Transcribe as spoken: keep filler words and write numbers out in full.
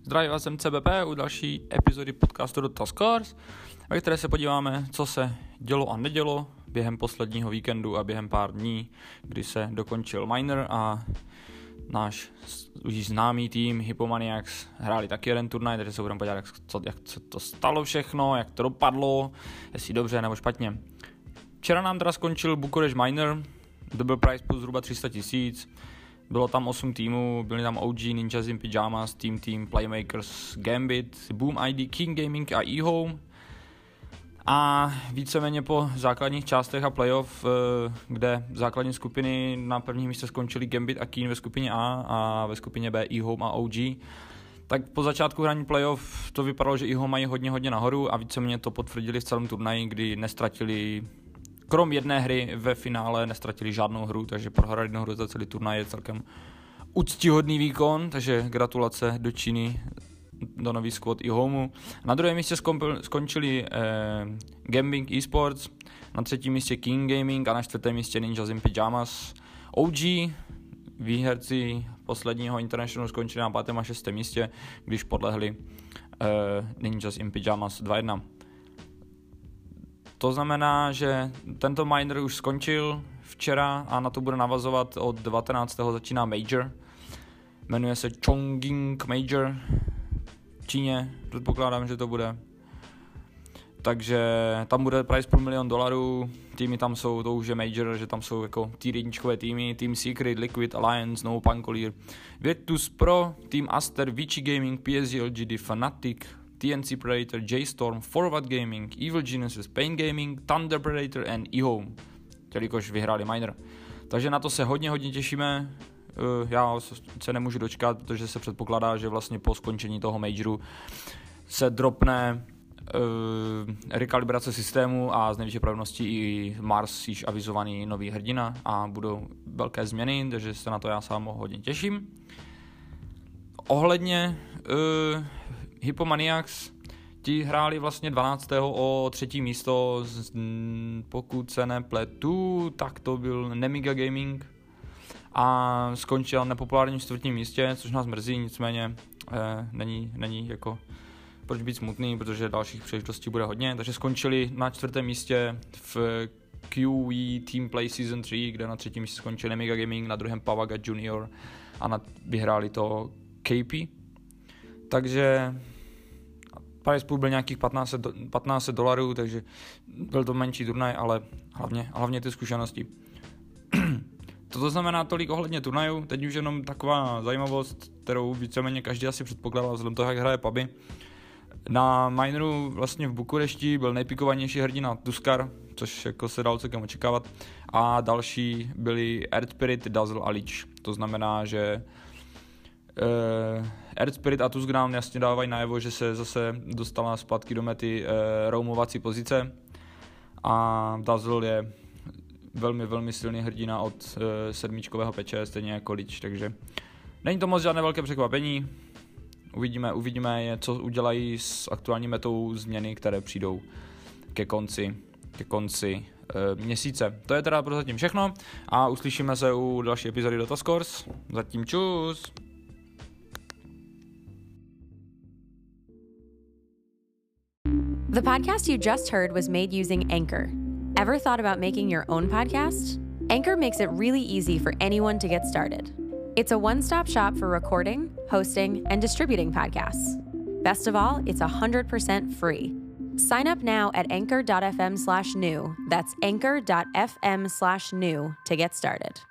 Zdravím vás M C B P u další epizody podcastu Dota Scores, ve které se podíváme, co se dělo a nedělo během posledního víkendu a během pár dní, kdy se dokončil minor a náš už známý tým Hippomaniacs hráli taky jeden turnaj, takže se budeme podívat, jak, co, jak se to stalo všechno, jak to dopadlo, jestli dobře nebo špatně. Včera nám teda skončil Bukurešť minor, to byl prize pool zhruba tři sta tisíc. Bylo tam osm týmů, byli tam O G, Ninjas in Pyjamas, Team Team, Playmakers, Gambit, Boom I D, King Gaming a eHome. A víceméně po základních částech a playoff, kde základní skupiny na prvním místě skončili Gambit a Keen ve skupině A a ve skupině B eHome a O G, tak po začátku hraní playoff to vypadalo, že eHome mají hodně hodně nahoru a víceméně to potvrdili v celém turnaji, kdy nestratili krom jedné hry ve finále nestratili žádnou hru, takže prohrali jednu hru za celý turnaj je celkem úctihodný výkon, takže gratulace do Číny, do nový squad eHomeu. Na druhém místě skončili eh, Gambling eSports, na třetím místě King Gaming a na čtvrtém místě Ninjas in Pyjamas. O G, výherci posledního Internationalu, skončili na pátém a šestém místě, když podlehli eh, Ninjas in Pyjamas dva jedna. To znamená, že tento minor už skončil včera a na to bude navazovat od devatenáctého začíná Major. Jmenuje se Chongqing Major v Číně, předpokládám, že to bude. Takže tam bude prize půl milion dolarů, týmy tam jsou, to už je Major, že tam jsou jako tier jedničkové týmy, Team Secret, Liquid, Alliance, No Pancolier, Virtus Pro, Team Aster, Vici Gaming, P S G, L G D, Fnatic, T N C Predator, J-Storm, Forward Gaming, Evil Geniuses, Pain Gaming, Thunder Predator and eHome, jelikož vyhráli minor. Takže na to se hodně hodně těšíme, já se nemůžu dočkat, protože se předpokládá, že vlastně po skončení toho majoru se dropne uh, rekalibrace systému a z největší pravděpodobností i Mars již avizovaný nový hrdina a budou velké změny, takže se na to já sám hodně těším. Ohledně uh, Hippomaniacs, ti hráli vlastně dvanáctého o třetí místo, pokud se nepletu, tak to byl Nemiga Gaming a skončil na nepopulárním čtvrtém místě, což nás mrzí, nicméně eh, není, není jako proč být smutný, protože dalších příležitostí bude hodně, takže skončili na čtvrtém místě v Q E Team Play Season tři, kde na třetím místě skončil Nemiga Gaming, na druhém Pavaga Junior a na, vyhráli to K P. Takže prize pool byl nějakých patnáct set dolarů, takže byl to menší turnaj, ale hlavně, hlavně ty zkušenosti. To znamená tolik ohledně turnajů, teď už jenom taková zajímavost, kterou víceméně každý asi předpokládal vzhledem toho, jak hraje puby. Na minoru vlastně v Bukurešti byl nejpikovanější hrdina Tuskar, což jako se dalo celkem očekávat, a další byli Earth Spirit, Dazzle a Leech. To znamená, že Uh, Earth Spirit a Tuskar jasně dávají najevo, že se zase dostala zpátky do mety uh, roamovací pozice a Dazzle je velmi, velmi silný hrdina od uh, sedmičkového peče, stejně jako Leech, takže není to moc žádné velké překvapení. Uvidíme, uvidíme je, co udělají s aktuální metou změny, které přijdou ke konci, ke konci uh, měsíce. To je teda pro zatím všechno a uslyšíme se u další epizody Dota Scores. Zatím čus! The podcast you just heard was made using Anchor. Ever thought about making your own podcast? Anchor makes it really easy for anyone to get started. It's a one-stop shop for recording, hosting, and distributing podcasts. Best of all, it's one hundred percent free. Sign up now at anchor.fm slash new. That's anchor.fm slash new to get started.